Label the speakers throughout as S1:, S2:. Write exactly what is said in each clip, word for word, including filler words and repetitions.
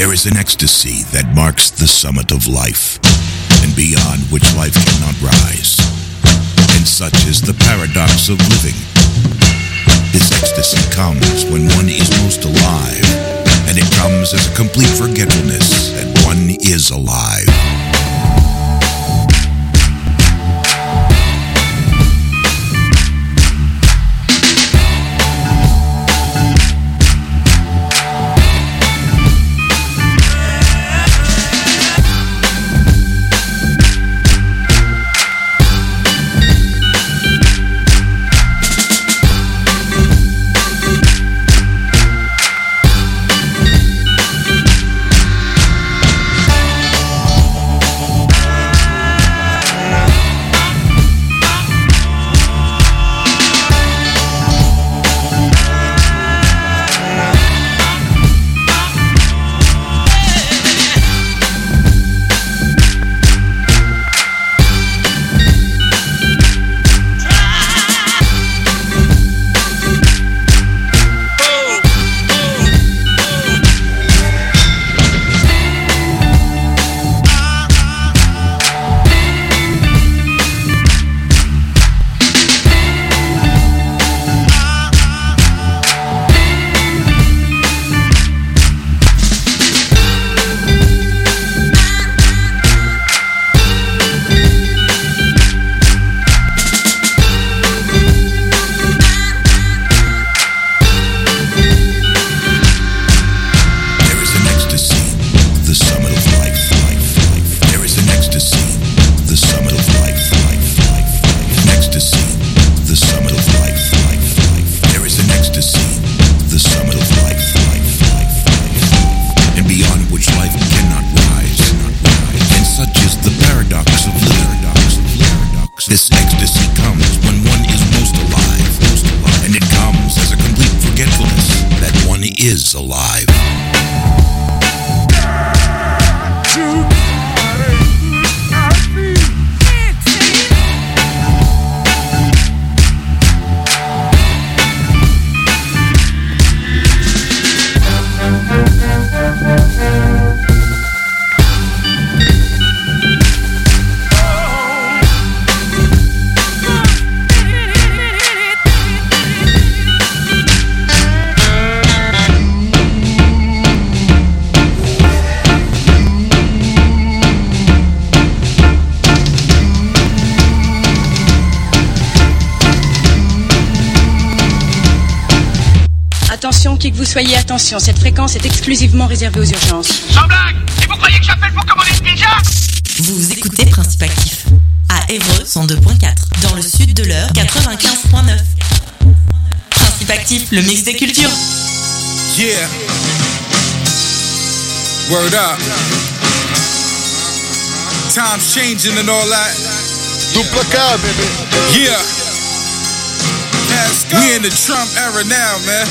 S1: There is an ecstasy that marks the summit of life, and beyond which life cannot rise. And such is the paradox of living. This ecstasy comes when one is most alive, and it comes as a complete forgetfulness that one is alive. This ecstasy comes when one is most alive, most alive, and it comes as a complete forgetfulness that one is alive.
S2: Attention, qui que vous soyez, attention, cette fréquence est exclusivement réservée aux urgences.
S3: Sans blague! Et vous croyez que j'appelle pour commander une pizza?
S4: Vous écoutez Principe Actif à Évreux cent deux point quatre, dans le sud de l'Eure quatre-vingt-quinze point neuf. Principe Actif, le mix des cultures.
S5: Yeah. Word up. Time's changing and all that.
S6: Double K, baby.
S5: Yeah. We in the Trump era now, man.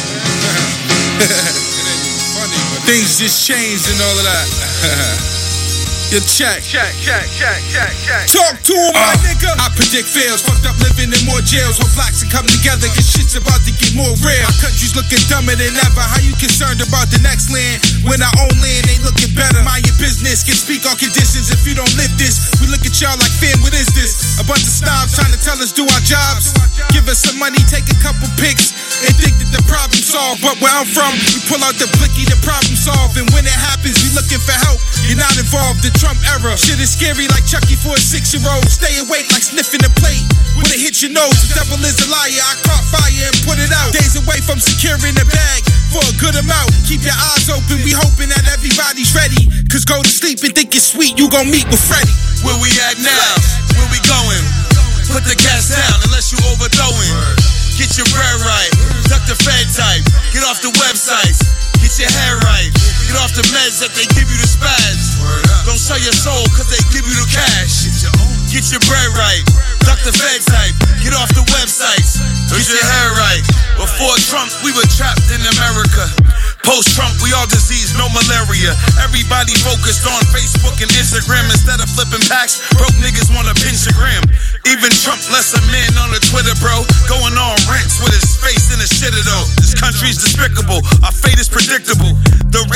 S5: Things just changed and all of that. Your check. Check, check, check, check, check. Talk to him, my uh, nigga. I predict fails. Fucked up living in more jails. Hope blacks can come together, cause shit's about to get more real. Our country's looking dumber than ever. How you concerned about the next land when our own land ain't looking better? Mind your business. Can speak on conditions if you don't live this. We look at y'all like, fam, what is this? A bunch of snobs trying to tell us do our jobs. Give us some money, take a couple pics, and think that the problem solved. But where I'm from, we pull out the blicky, the problem solved. And when it happens, we looking for help. You're not involved. The Trump era. Shit is scary like Chucky for a six-year-old. Stay awake like sniffing a plate. When it hits your nose, the devil is a liar. I caught fire and put it out. Days away from securing the bag for a good amount. Keep your eyes open. We hoping that everybody's ready. Cause go to sleep and think it's sweet. You gon' meet with Freddy.
S7: Where we at now? Where we going? Put the gas down unless you overthrowing. Get your bread right. Duck the Fed type. Get off the websites. Get your hair right. Get off the meds that they give you the spaz. Don't sell your soul cause they give you the cash. Get your bread right. Duck the Fed type. Get off the websites. Get your hair right. Before Trump, we were trapped in America. Post-Trump, we all diseased, no malaria. Everybody focused on Facebook and Instagram instead of flipping packs. Broke niggas wanna pinch a gram. Even Trump less a man on the Twitter, bro. Going on rants with his face in the shitter though. This country's despicable. Our fate is predictable. The racism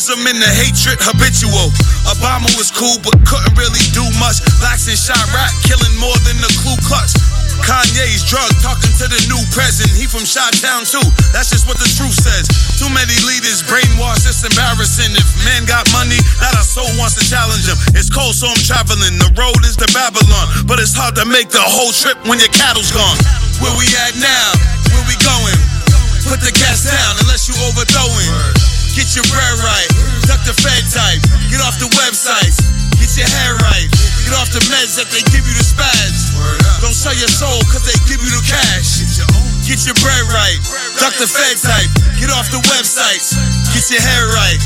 S7: Racism and the hatred habitual. Obama was cool but couldn't really do much. Blacks in Chirac killing more than the Ku Klux. Kanye's drug talking to the new president. He from Chi-Town too, that's just what the truth says. Too many leaders brainwashed, it's embarrassing. If man got money, not a soul wants to challenge him. It's cold so I'm traveling, the road is to Babylon. But it's hard to make the whole trip when your cattle's gone. Where we at now? Where we going? Put the gas down unless you overthrowing. Get your bread right, duck the Fed type. Get off the websites, get your hair right. Get off the meds that they give you the spads. Don't sell your soul cause they give you the cash. Get your bread right, duck the Fed type. Get off the websites, get your hair right.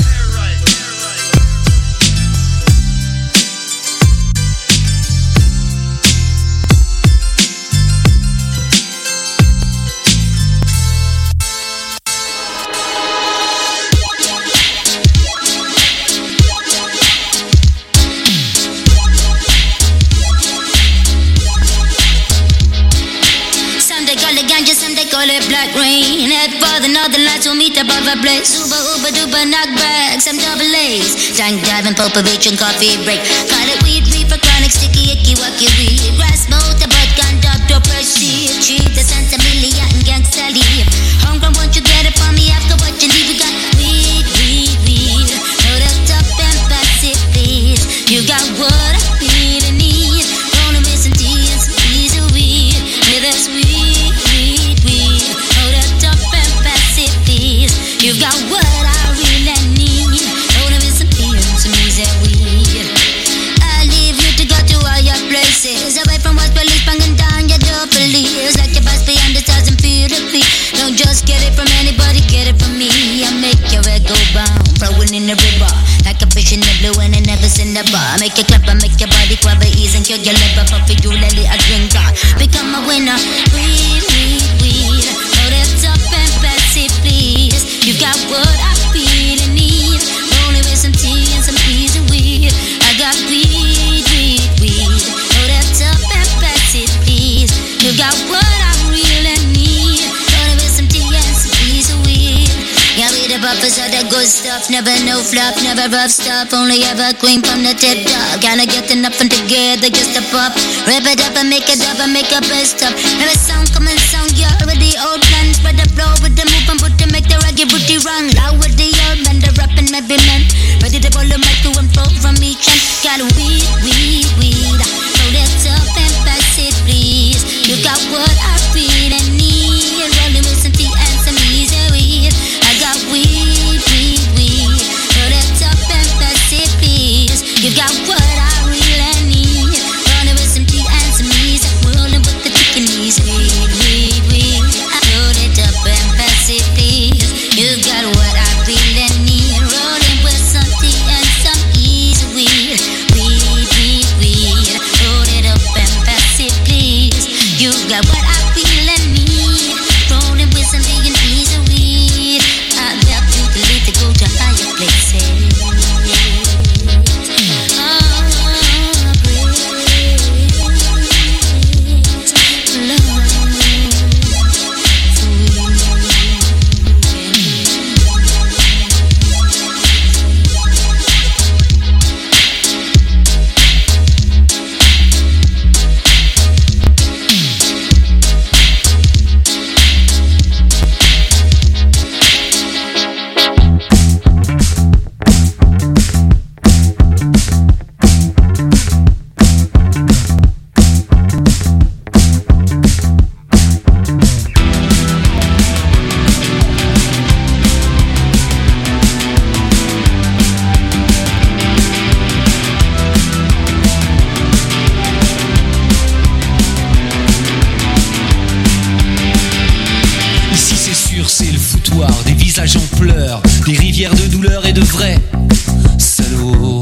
S8: Call it black rain. Head for the northern lights, we'll meet above a blaze. Uber, Uber, duper, knockback, some double A's. Tank diving, Popovich and coffee break. Call it weed, reefer, chronic, sticky, icky, wacky, weed. Grass, motorboat, gun, doctor, proceed. Cheap, the Santa Milia and gangsta leave. Homegrown, won't you get it for me after what you leave? We got weed, weed, weed. Load it up and pass it, please. You got what I really need. Only with some tea and some piece of weed. Yeah, that's weed. You've got what I really need. Don't have some fear, some easy weed. I leave you to go to all your places. Away from what's police banging down your door, police. Like your boss beyond the stars and feel the beat. Don't just get it from anybody, get it from me. I make your head go bound, throwing in the river. Like a fish in the blue and it never in the bar. Make you clap and make your body quiver, ease and cure your liver. Puppy, you let it a drinker. Become a winner. Weed, weed, weed. Hold it up and pass it, please. You got what I really need. Only with some tea and some peas of weed. I got weed, weed, weed. Hold that up and pass it, please. You got what I really need. Only with some tea and some peas of weed. Yeah, we the buffers of the good stuff. Never no flop, never rough stuff. Only ever queen from the tip top. Gotta get enough and together just to pop. Rip it up and make it up and make a best up. Never sound come and sound, yeah, with the old plans. Spread the flow with the move and put to make the reggae booty run. Loud with the old man, the rapping maybe man. Ready to pull the mic to and flow from each end. Got weed, weed, weed. Hold it up and pass it, please. You got what I really need. Rolling with some tea and some easy weed. I got weed, weed, weed. Hold it up and pass it, please. You got what I really need. Rolling with some tea and some easy. Rolling with the chicken easy. Weed, weed, weed. Hold it up and pass it, please. You got what I really need. Rolling with some tea and some easy weed. Weed, weed, weed. Hold it up and pass it, please. You got what I really need. Rolling with some tea and easy weed. I love you to lead to go to higher places.
S9: En pleurs, des rivières de douleur et de vrais salauds.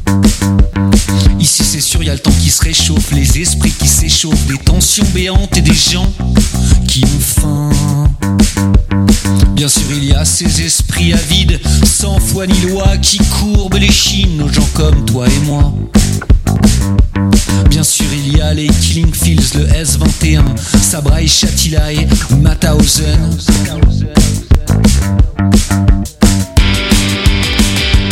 S9: Ici c'est sûr, y a le temps qui se réchauffe, les esprits qui s'échauffent, des tensions béantes et des gens qui ont faim. Bien sûr il y a ces esprits avides, sans foi ni loi, qui courbent les chines aux gens comme toi et moi. Bien sûr il y a les Killing Fields, le S vingt et un, Sabra et Shatila et Mauthausen.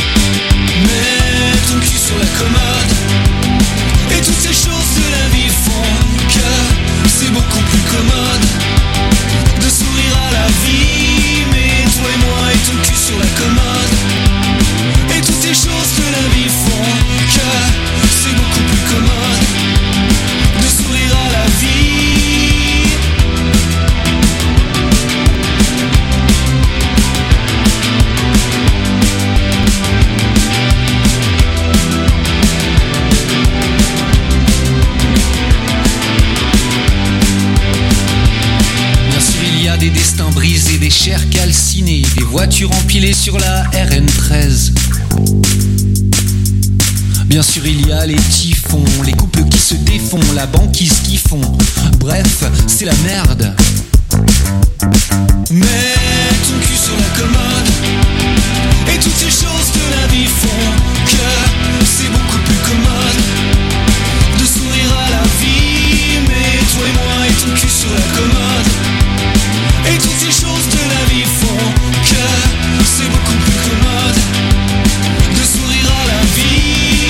S9: a des destins brisés, des chairs calcinées, des voitures empilées sur la R N treize. Bien sûr il y a les typhons, les couples qui se défont, la banquise qui fond. Bref, c'est la merde. Mets ton cul sur la commode, et toutes ces choses de la vie font que c'est beaucoup plus commode de sourire à la vie. Mais toi et moi et ton cul sur la commode, et toutes ces choses de la vie font que c'est beaucoup plus commode de sourire à la vie.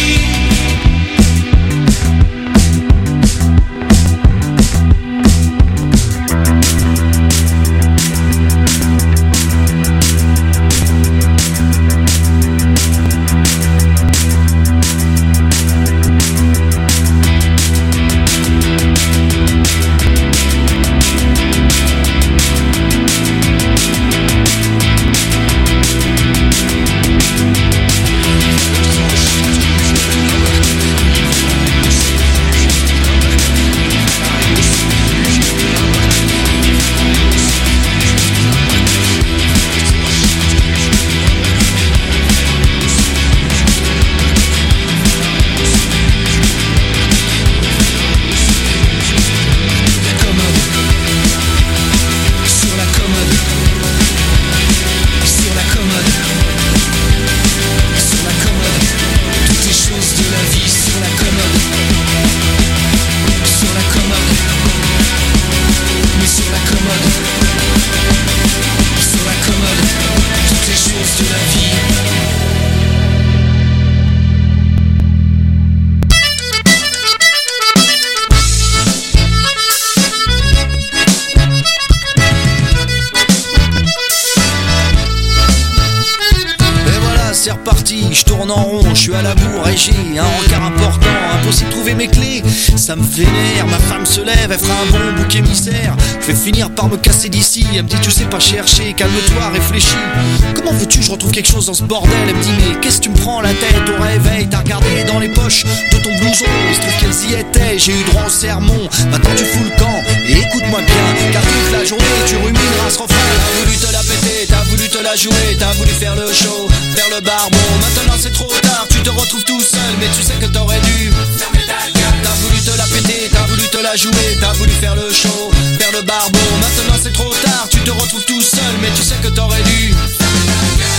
S9: Ça me vénère, ma femme se lève, elle fera un bon bouc émissaire. Je vais finir par me casser d'ici. Elle me dit tu sais pas chercher, calme-toi, réfléchis. Comment veux-tu que je retrouve quelque chose dans ce bordel? Elle me dit mais qu'est-ce que tu me prends la tête au réveil? T'as regardé dans les poches de ton blouson, il se trouve qu'elles y étaient. J'ai eu droit au sermon, maintenant tu fous le camp. Et écoute-moi bien, car toute la journée tu rumineras ce refrain. T'as voulu te la péter, t'as voulu te la jouer, t'as voulu faire le show, faire le barbon. Maintenant c'est trop tard, tu te retrouves tout seul, mais tu sais que t'aurais dû fermer ta gueule. T'as voulu te la péter, t'as voulu te la jouer, t'as voulu faire le show, faire le barbon. Maintenant c'est trop tard, tu te retrouves tout seul, mais tu sais que t'aurais dû fermer ta gueule.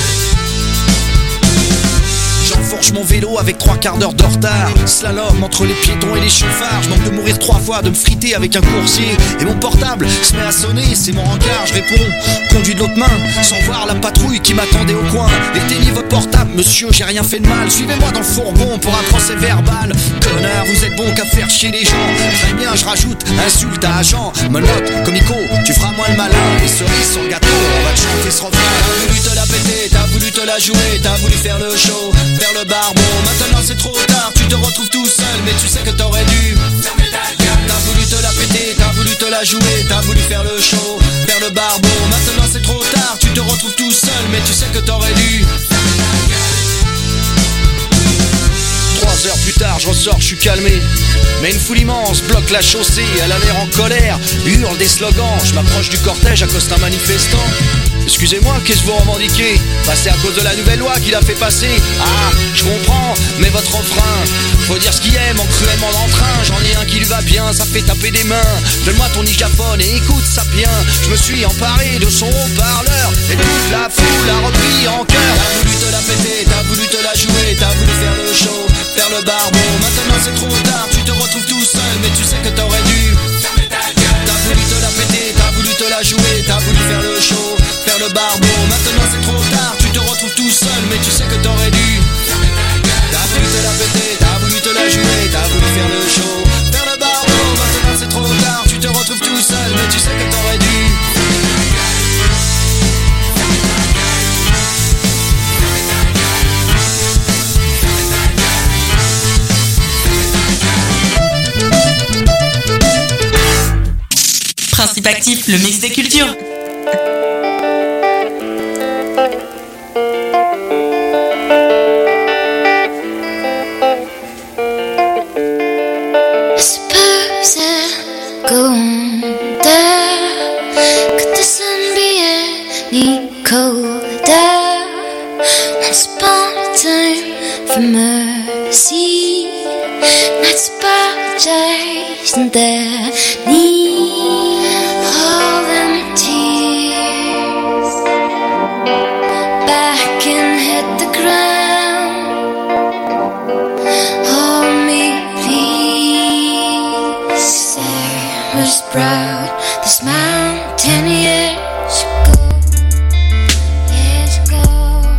S9: J'enfourche mon vélo avec trois quarts d'heure de retard. Slalom entre les piétons et les chauffards. Je manque de mourir trois fois, de me friter avec un coursier. Et mon portable se met à sonner, c'est mon rencard. Je réponds, conduis de l'autre main, sans voir la patrouille qui m'attendait au coin. Éteignez votre portable, monsieur, j'ai rien fait de mal. Suivez-moi dans le fourgon pour un procès verbal. Connard, vous êtes bon qu'à faire chier les gens. Très bien, je rajoute, insulte à agent. Menotte, comico, tu feras moins le malin. Les cerises sur le gâteau, on va te chanter ce refrain. T'as voulu te la péter, t'as voulu te la jouer, t'as voulu faire le show, faire le barbon. Maintenant c'est trop tard, tu te retrouves tout seul, mais tu sais que t'aurais dû fermer ta gueule. T'as voulu te la péter, t'as voulu te la jouer, t'as voulu faire le show, faire le barbon. Maintenant c'est trop tard, tu te retrouves tout seul, mais tu sais que t'aurais dû fermer ta gueule. Trois heures plus tard, je ressors, je suis calmé. Mais une foule immense bloque la chaussée, elle a l'air en colère, hurle des slogans. Je m'approche du cortège à cause d'un manifestant. Excusez-moi, qu'est-ce que vous revendiquez? Bah c'est à cause de la nouvelle loi qu'il a fait passer. Ah, je comprends, mais votre refrain, faut dire ce qu'il aime en cruellement d'entrain. J'en ai un qui lui va bien, ça fait taper des mains. Donne-moi ton digaphone et écoute ça bien. Je me suis emparé de son haut-parleur et toute la foule a repris en cœur. T'as voulu te la péter, t'as voulu te la jouer, t'as voulu faire le show, faire le barbon. Maintenant c'est trop tard, tu te retrouves tout seul, mais tu sais que t'aurais dû fermer ta gueule. T'as voulu te la péter, t'as voulu te la jouer, t'as voulu faire le show, faire le barbon. Maintenant c'est trop tard, tu te retrouves tout seul, mais tu sais que t'aurais dû fermer ta gueule. T'as voulu te la péter, t'as voulu te la jouer, t'as voulu faire le show, faire le barbon. Maintenant c'est trop tard, tu te retrouves tout seul, mais tu sais que t'aurais dû fermer ta gueule. Fermer ta gueule. Fermer ta
S4: gueule. Principe actif, le mix des cultures.
S8: Suppose qu'on que te need colder. Once upon a time for mercy, not apologizing their need. All them tears back and hit the ground. Hold me, please. Sarah's proud. This mountain years ago, years ago,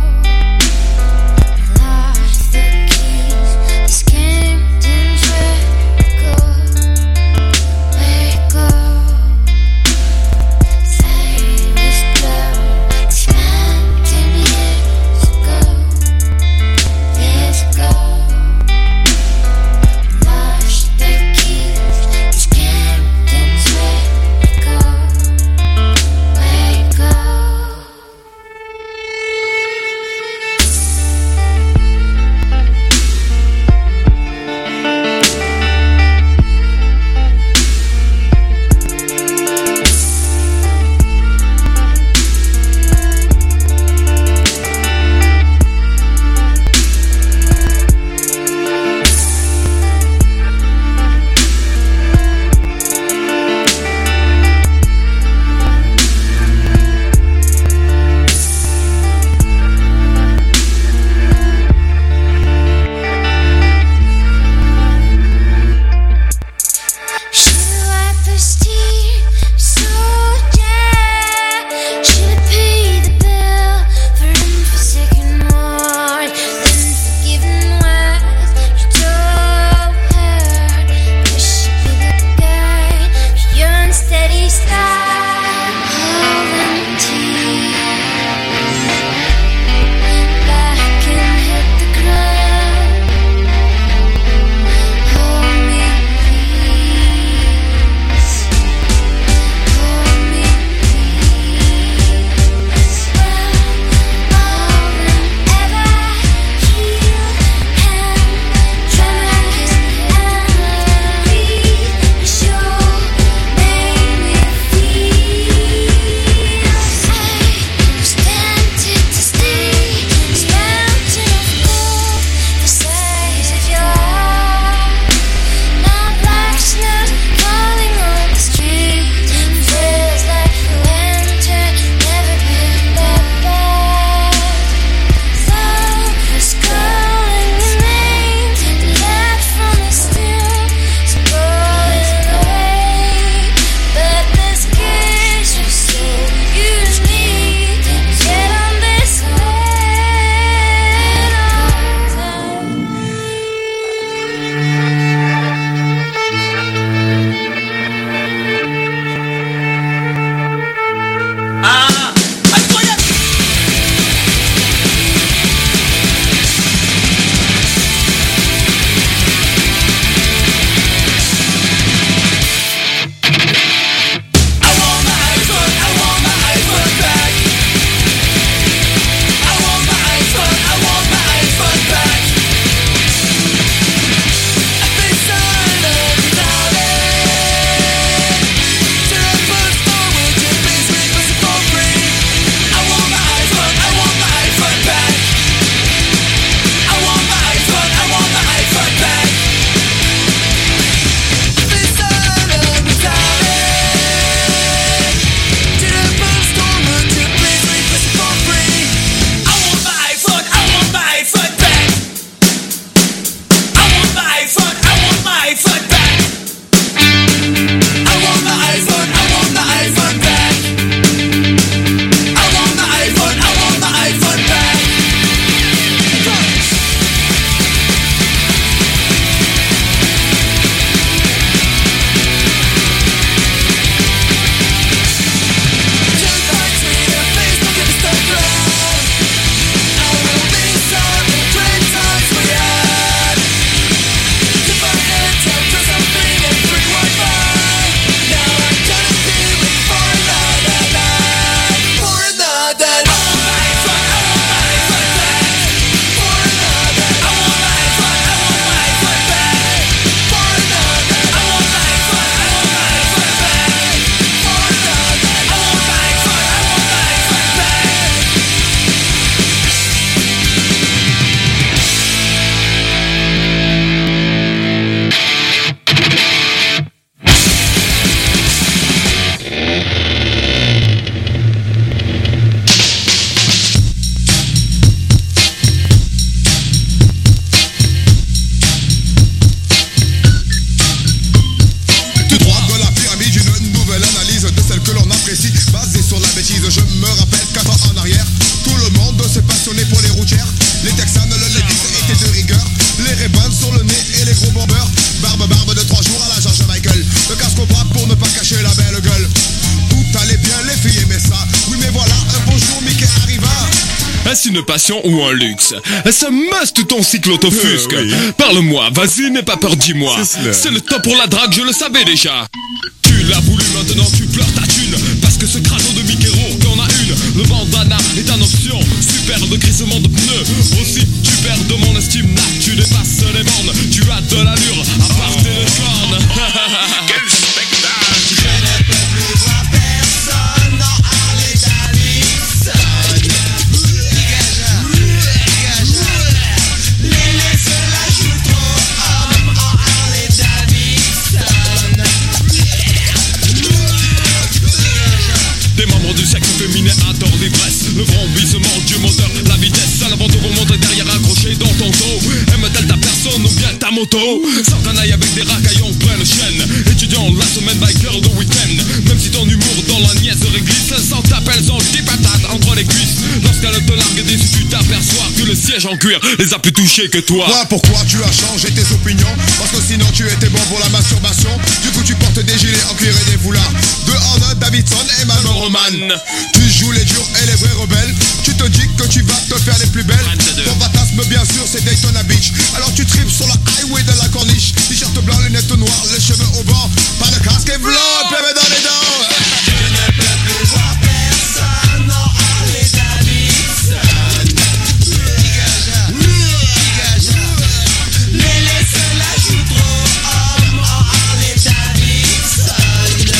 S8: I lost the keys. These Camden's where it goes, where it
S10: Est-ce une passion ou un luxe? Est-ce un must ton cycle autofusque?
S11: euh, oui.
S10: Parle-moi, vas-y, n'aie pas peur, dis-moi.
S11: C'est,
S10: C'est le top pour la drague, je le savais déjà. Tu l'as voulu, maintenant tu pleures ta thune. Parce que ce crâneau de Mickey Rourke en a une. Le bandana est un option, super de crissement de pneus. Aussi, tu perds de mon estime, là tu dépasses les bornes. Tu as de l'allure, à part tes cornes.
S11: Quel spectacle!
S7: Je ne peux plus voir personne en Harley Davidson. Dégage, dégage. Lélé se la joue trop homme en Harley Davidson.
S10: Des membres du sexe féminin adorent l'ivresse. Le vrombissement du moteur, la vitesse à l'avant de remonte derrière accroché dans ton dos. Aime-t-elle ta personne ou bien ta moto? Sors d'un œil avec des racaillons plein de chaînes. Étudiant la semaine, biker le week-end. Même si ton humour dans la niaiserie glisse, sans t'appelle son petit patate entre les cuisses. Lorsqu'elle te largue dessus, tu t'aperçois que le siège en cuir les a plus touchés que toi.
S12: Ouais, pourquoi tu as changé tes opinions? Parce que sinon tu étais bon pour la masturbation. Du coup tu portes des gilets en cuir et des foulards de Harley Davidson et Marlboro Man. Tu joues les durs et les vrais rebelles. Tu te dis que tu vas te faire les plus belles. Ton fantasme bien sûr c'est Daytona Beach. Alors tu tripes sur la highway de la corniche. T-shirt blanc, lunettes noires, les cheveux au vent. Pas de casque et blanc, pleuve dans les dents.
S7: Je ne peux plus voir personne en Harley Davidson. Dégage, dégage. Lélé se la joue trop homme en Harley Davidson.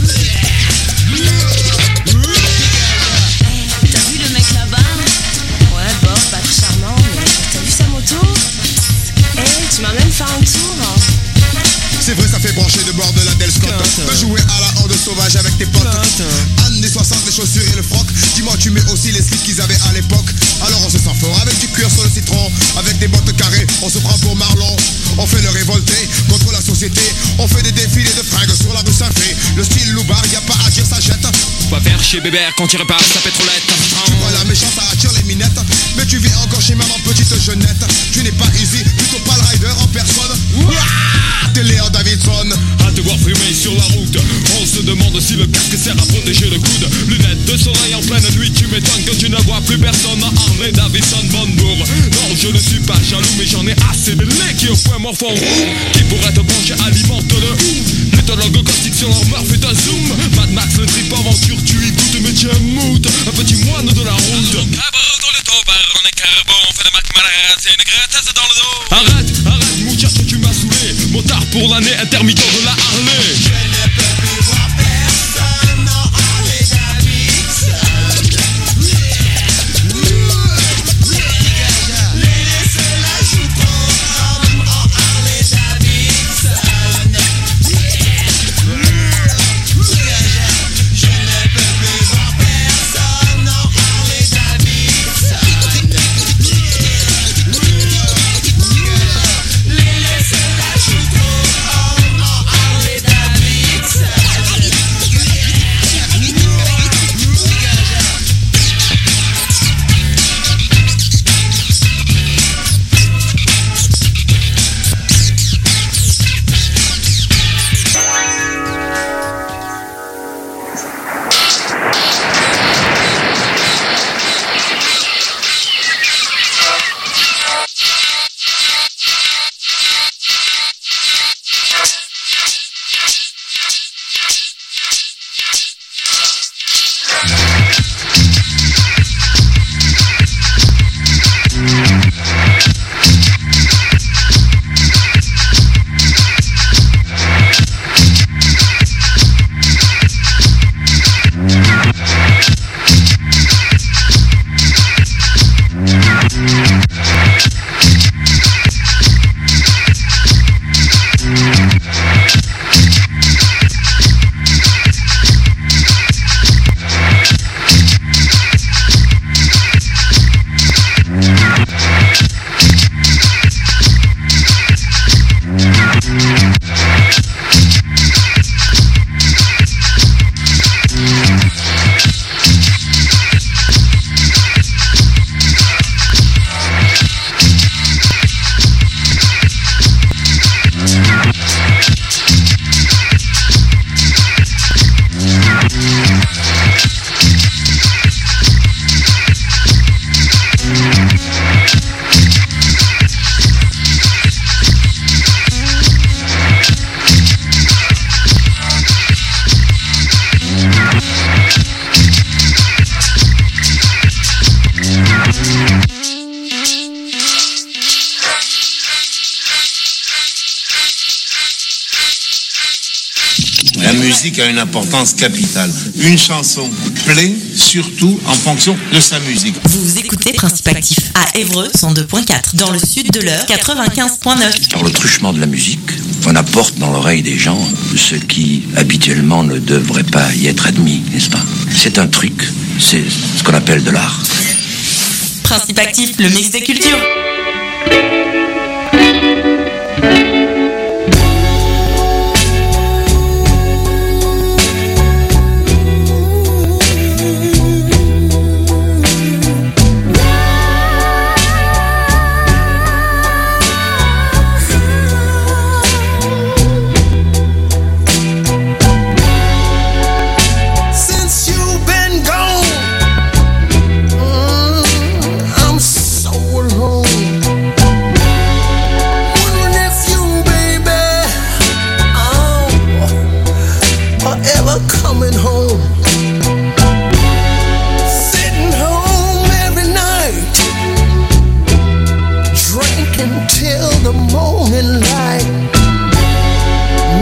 S2: T'as vu le mec là-bas? Ouais, bof, pas très charmant, mais t'as vu sa moto? Eh, tu m'as même fait un tour, hein.
S12: C'est vrai, ça fait brancher de bord de la Del Scott. De jouer à la horde sauvage avec tes potes. Années soixante, les chaussures et le froc. Dis-moi, tu mets aussi les slips qu'ils avaient à l'époque. Alors on se sent fort avec du cuir sur le citron. Avec des bottes carrées, on se prend pour Marlon. On fait le révolté contre la société. On fait des défilés de fringues sur la rue Saint-Fé. Le style loupard, y a pas à dire, ça jette.
S10: Va faire chez Bébert quand tu répares sa pétrolette.
S12: Tu vois la méchance, ça attire les minettes. Mais tu vis encore chez maman petite jeunette. Tu n'es pas easy, plutôt pas le rider en personne. Ouah, t'es Léon Davidson.
S10: À te voir frimer sur la route, on se demande si le casque sert à protéger le coude. Lunettes de soleil en pleine nuit, tu m'étonnes que tu ne vois plus personne en Harley Davidson Bonbour. Non, je ne suis pas jaloux, mais j'en ai assez de lait qui au point morphon. Qui pourrait te brancher, alimente-le. L'éthologue caustique sur leur meurtre fait un zoom. Mad Max, le trip aventure, tu écoutes, mais tu mood. Un petit moine de la route. Arrête, arrête, muchacho, tu m'as saoulé. Motard pour l'année, intermittent de la Harley.
S7: Je ne peux plus voir personne en Harley Davidson. Lélé se la joue trop homme en Harley Davidson. Je ne peux plus voir personne en Harley Davidson. Lélé se la joue trop homme en Harley
S13: musique a une importance capitale. Une chanson plaît surtout en fonction de sa musique.
S4: Vous écoutez Principe Actif à Évreux cent deux point quatre, dans le sud de l'heure quatre-vingt-quinze point neuf.
S14: Par le truchement de la musique, on apporte dans l'oreille des gens ce qui habituellement ne devrait pas y être admis, n'est-ce pas? C'est un truc, c'est ce qu'on appelle de l'art.
S4: Principe Actif, le mix des cultures.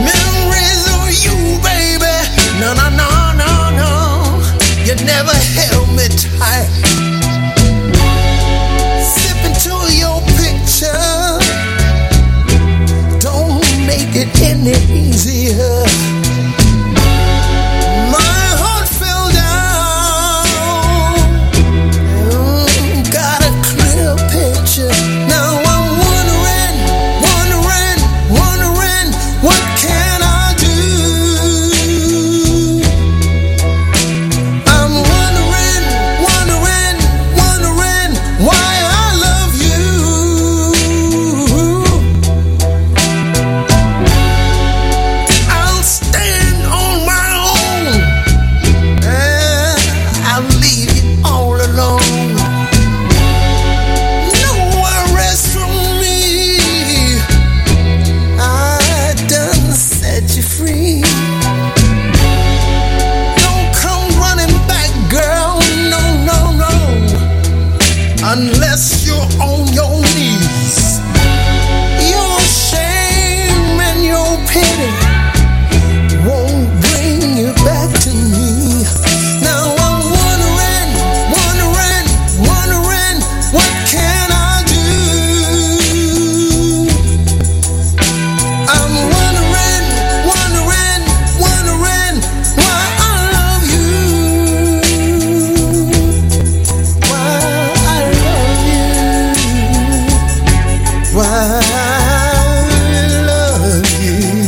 S15: Never held